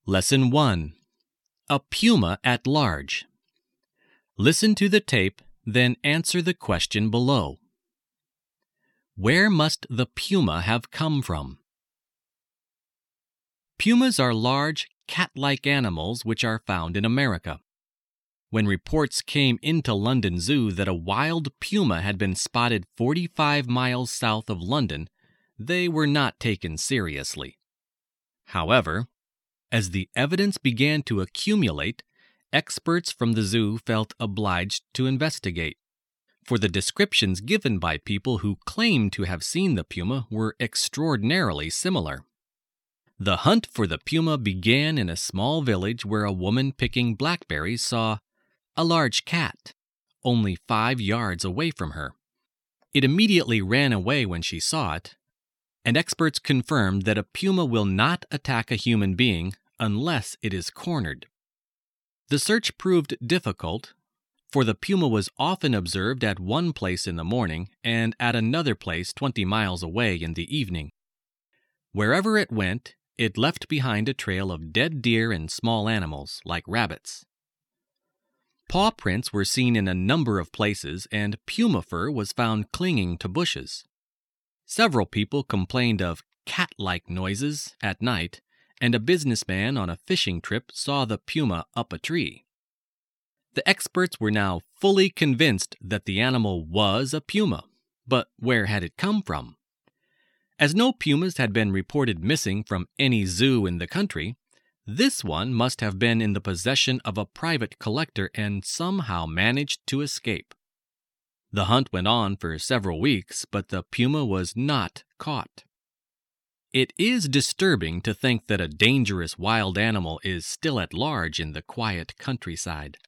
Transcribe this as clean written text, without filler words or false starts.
Lesson 1. A Puma at Large. Listen to the tape, then answer the question below. Where must the puma have come from? Pumas are large, cat-like animals which are found in America. When reports came into London Zoo that a wild puma had been spotted 45 miles south of London, they were not taken seriously. However, as the evidence began to accumulate, experts from the zoo felt obliged to investigate, for the descriptions given by people who claimed to have seen the puma were extraordinarily similar. The hunt for the puma began in a small village where a woman picking blackberries saw a large cat only 5 yards away from her. It immediately ran away when she saw it, and experts confirmed that a puma will not attack a human being unless it is cornered. The search proved difficult, for the puma was often observed at one place in the morning and at another place 20 miles away in the evening. Wherever it went, it left behind a trail of dead deer and small animals like rabbits. Paw prints were seen in a number of places, and puma fur was found clinging to bushes. Several people complained of cat-like noises at night, and a businessman on a fishing trip saw the puma up a tree. The experts were now fully convinced that the animal was a puma, but where had it come from? As no pumas had been reported missing from any zoo in the country, this one must have been in the possession of a private collector and somehow managed to escape. The hunt went on for several weeks, but the puma was not caught. It is disturbing to think that a dangerous wild animal is still at large in the quiet countryside.